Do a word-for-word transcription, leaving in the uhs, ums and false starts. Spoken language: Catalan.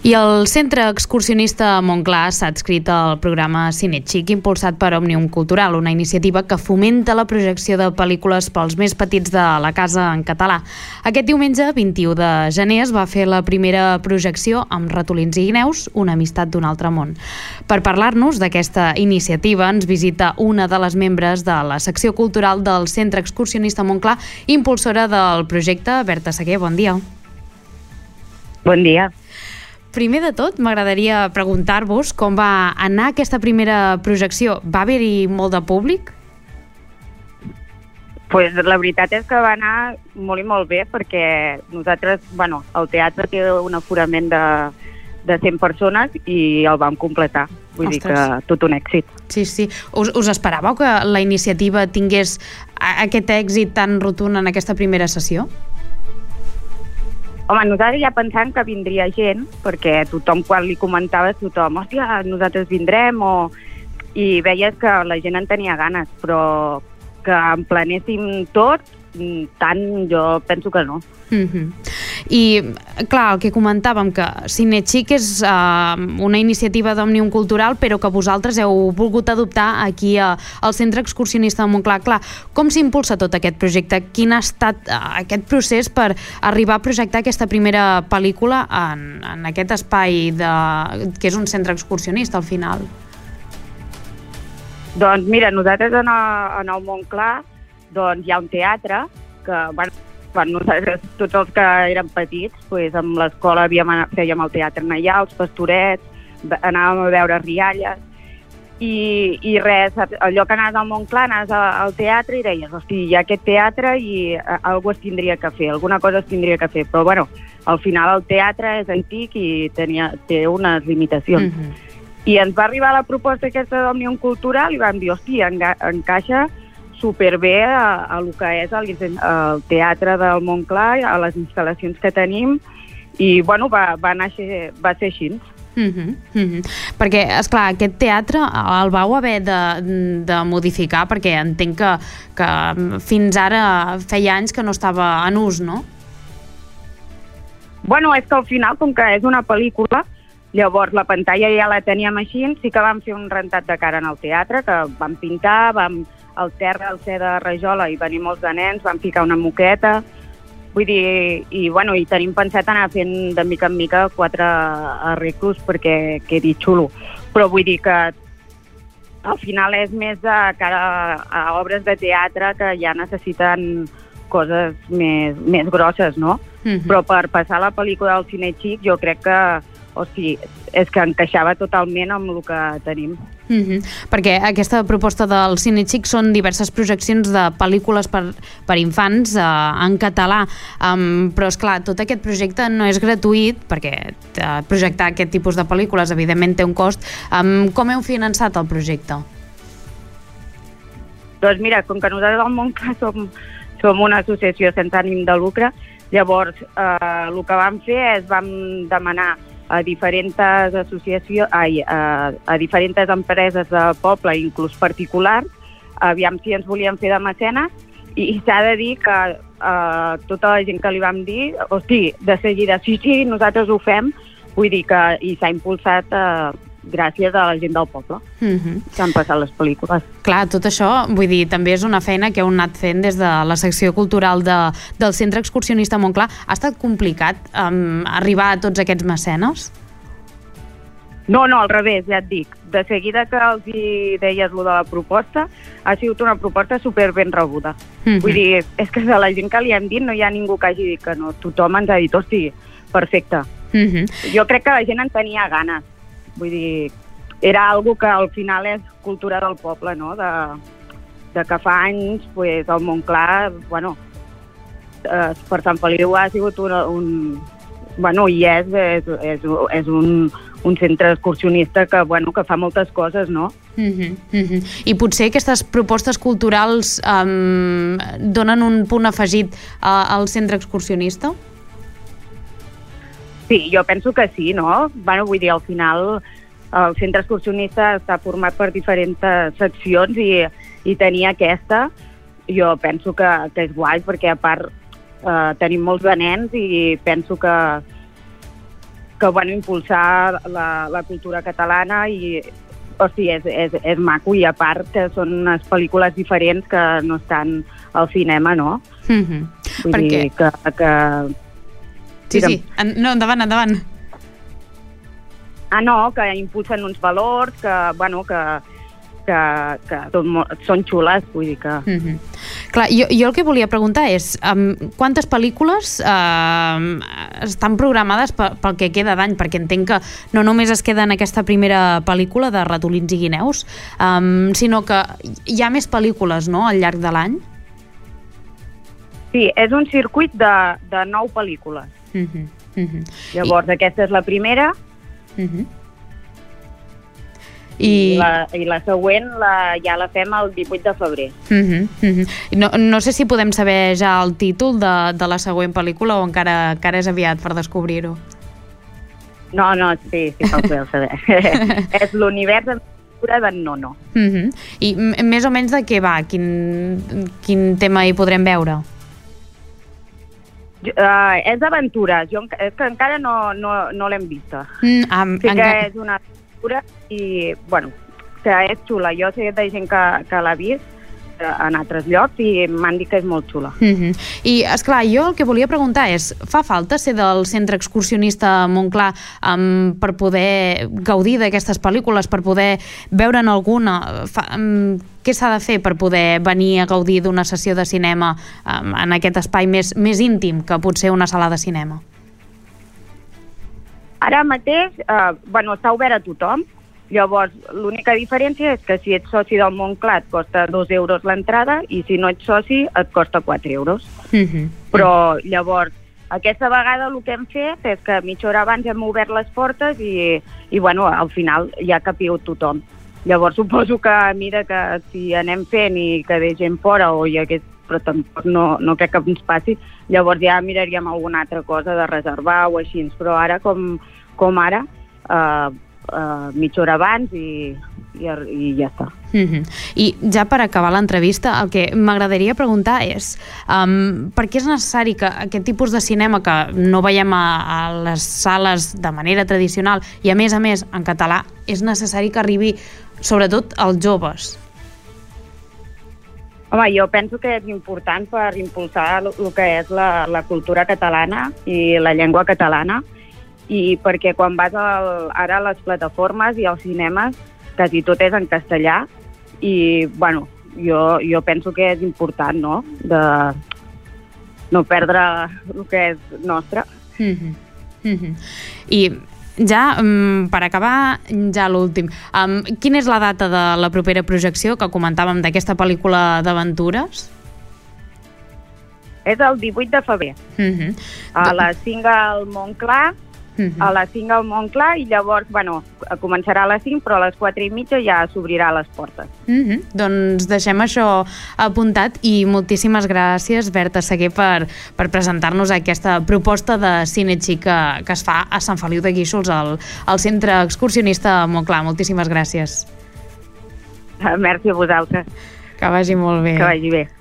I el Centre Excursionista Montclar s'ha adscrit al programa Cinechic, impulsat per Òmnium Cultural, una iniciativa que fomenta la projecció de pel·lícules pels més petits de la casa en català. Aquest diumenge, vint-i-u de gener, es va fer la primera projecció amb Ratolins i guineus, una amistat d'un altre món. Per parlar-nos d'aquesta iniciativa ens visita una de les membres de la secció cultural del Centre Excursionista Montclar, impulsora del projecte, Berta Seguer. Bon dia. Bon dia. Primer de tot, m'agradaria preguntar-vos com va anar aquesta primera projecció. Va haver-hi molt de públic? Pues la veritat és que va anar molt i molt bé, perquè nosaltres, bueno, el teatre té un aforament de, de cent persones i el vam completar. Vull Ostres. dir que tot un èxit. Sí, sí. Us, us esperàveu que la iniciativa tingués aquest èxit tan rotund en aquesta primera sessió? Home, nosaltres ja pensant que vindria gent, perquè tothom, quan li comentaves, tothom, hòstia, nosaltres vindrem, o... i veies que la gent en tenia ganes, però que en planéssim tot, tant jo penso que no. Mm-hmm. I, clar, el que comentàvem, que Cinechic és uh, una iniciativa d'Òmnium Cultural, però que vosaltres heu volgut adoptar aquí a, al Centre Excursionista de Montclar. Clar, com s'impulsa tot aquest projecte? Quin ha estat uh, aquest procés per arribar a projectar aquesta primera pel·lícula en, en aquest espai de, que és un centre excursionista, al final? Doncs mira, nosaltres en el, en el Montclar doncs, hi ha un teatre que, bueno, quan nosaltres, tots els que érem petits, pues, amb l'escola havíem anat, fèiem el teatre allà, els Pastorets, anàvem a veure rialles, i, i res, allò que anaves al Montclar, anaves al teatre i deies, hosti, hi ha aquest teatre i alguna es tindria que fer, alguna cosa es tindria que fer, però bueno, al final el teatre és antic i tenia, té unes limitacions. Mm-hmm. I ens va arribar la proposta aquesta d'Òmnium Cultural i vam dir, hosti, enga, encaixa superbé a, a el que és el, el teatre del Montclar, a les instal·lacions que tenim, i bueno, va, va, néixer, va ser així. Mm-hmm, mm-hmm. Perquè, esclar, aquest teatre el vau haver de, de modificar, perquè entenc que, que fins ara feia anys que no estava en ús, no? Bueno, és que al final, com que és una pel·lícula, llavors la pantalla ja la teníem així, sí que vam fer un rentat de cara en el teatre, que vam pintar, vam al terra, al ser de rajola, i venim molts de nens, vam ficar una moqueta, vull dir, i bueno, i tenim pensat anar fent de mica en mica quatre arreglos perquè quedi xulo, però vull dir que al final és més de cara a obres de teatre que ja necessiten coses més, més grosses, no? Mm-hmm. Però per passar la pel·lícula del Cinechic jo crec que, o sigui, és que encaixava totalment amb el que tenim. Mm-hmm. Perquè aquesta proposta del Cinechic són diverses projeccions de pel·lícules per, per infants eh, en català, um, però esclar, tot aquest projecte no és gratuït, perquè eh, projectar aquest tipus de pel·lícules evidentment té un cost. Um, com heu finançat el projecte? Doncs mira, com que nosaltres al Montclar som, som una associació sense ànim de lucre, llavors eh, el que vam fer és vam demanar a diferents associacions, ai, a, a diferents empreses de poble, inclús particulars, aviam si ens volien fer de mecenes, i, i s'ha de dir que eh, tota la gent que li vam dir, hosti, de seguida, sí, sí, nosaltres ho fem, vull dir que i s'ha impulsat eh, gràcies a la gent del poble, mm-hmm. que han passat les pel·lícules. Clar, tot això, vull dir, també és una feina que heu anat fent des de la secció cultural de, del Centre Excursionista Montclar. Ha estat complicat um, arribar a tots aquests mecenes? No, no, al revés, ja et dic. De seguida que els hi deies lo de la proposta, ha sigut una proposta super ben rebuda. Mm-hmm. Vull dir, és que de la gent que li hem dit no hi ha ningú que hagi dit que no. Tothom ens ha dit, hosti, perfecte. Mm-hmm. Jo crec que la gent en tenia ganes. Vull dir, era algo que al final és cultura del poble, no? De, de que fa anys, pues, el Montclar, bueno, eh, per Sant Feliu ha sigut un, un bueno, i és, és, és, és un, un centre excursionista que, bueno, que fa moltes coses, no? Mm-hmm, mm-hmm. I potser aquestes propostes culturals um, donen un punt afegit uh, al centre excursionista? Sí, jo penso que sí, no? Bueno, vull dir, al final el centre excursionista està format per diferents seccions i, i tenir aquesta, jo penso que, que és guai, perquè a part eh, tenim molts de nens i penso que, que bueno, impulsar la, la cultura catalana i hosti, és, és, és maco, i a part que són unes pel·lícules diferents que no estan al cinema, no? Mm-hmm. Vull Per dir què? que... que... Sí, sí, en, no, endavant, endavant. Ah, no, que impulsen uns valors, que, bueno, que, que, que tot, són xules, vull dir que... Mm-hmm. Clar, jo, jo el que volia preguntar és um, quantes pel·lícules uh, estan programades pel que queda d'any, perquè entenc que no només es queda en aquesta primera pel·lícula de Ratolins i Guineus, um, sinó que hi ha més pel·lícules, no?, al llarg de l'any? Sí, és un circuit de, de nou pel·lícules. Mm-hmm. Mm-hmm. Llavors, I... aquesta és la primera, mm-hmm. I... I, la, i la següent la, ja la fem el divuit de febrer. Uh-huh, uh-huh. No, no sé si podem saber ja el títol de, de la següent pel·lícula o encara, encara és aviat per descobrir-ho. No, no, sí, sí que ho podeu saber. És l'univers d'aventura d'en Nono. Uh-huh. I més o menys de què va? Quin, quin tema hi podrem veure? Uh, és d'aventures. Jo és que encara no, no, no l'hem vista. Mm, um, sí que encara... és una aventura i, bueno, que és xula. Jo sé de gent que, que l'ha vist en altres llocs i m'han dit que és molt xula. Uh-huh. I, esclar, jo el que volia preguntar és, fa falta ser del centre excursionista Montclar um, per poder gaudir d'aquestes pel·lícules, per poder veure'n alguna? Fa, um, què s'ha de fer per poder venir a gaudir d'una sessió de cinema um, en aquest espai més, més íntim que pot ser una sala de cinema? Ara mateix, eh, bueno, està obert a tothom. Llavors, l'única diferència és que si ets soci del Montclar et costa dos euros l'entrada i si no ets soci et costa quatre euros. Uh-huh. Però llavors, aquesta vegada el que hem fet és que mitja hora abans hem obert les portes i, i bueno, al final ja ha capit tothom. Llavors suposo que a mesura que si anem fent i quedi gent fora o hi hagués, però tampoc no, no crec que ens passi, llavors ja miraríem alguna altra cosa de reservar o així, però ara com, com ara eh, Uh, mitja hora abans i, i, i ja està. Mm-hmm. I ja per acabar l'entrevista, el que m'agradaria preguntar és um, per què és necessari que aquest tipus de cinema que no veiem a, a les sales de manera tradicional i a més a més en català, és necessari que arribi sobretot als joves? Home, jo penso que és important per impulsar el que és la, la cultura catalana i la llengua catalana, i perquè quan vas al, ara a les plataformes i als cinemes quasi tot és en castellà i, bueno, jo, jo penso que és important, no?, de no perdre el que és nostre. Mm-hmm. Mm-hmm. I ja, um, per acabar, ja l'últim. Um, quina és la data de la propera projecció que comentàvem d'aquesta pel·lícula d'aventures? És el divuit de febrer. Mm-hmm. A les cinc al Montclar, Mm-hmm. a les cinc al Montclar i llavors, bueno, començarà a les cinc però a les quatre i mitja ja s'obrirà les portes. Mm-hmm. Doncs deixem això apuntat i moltíssimes gràcies, Berta Seguer, per, per presentar-nos aquesta proposta de cine xic que, que es fa a Sant Feliu de Guíxols, al, al centre excursionista Montclar. Moltíssimes gràcies. Merci a vosaltres. Que vagi molt bé. Que vagi bé.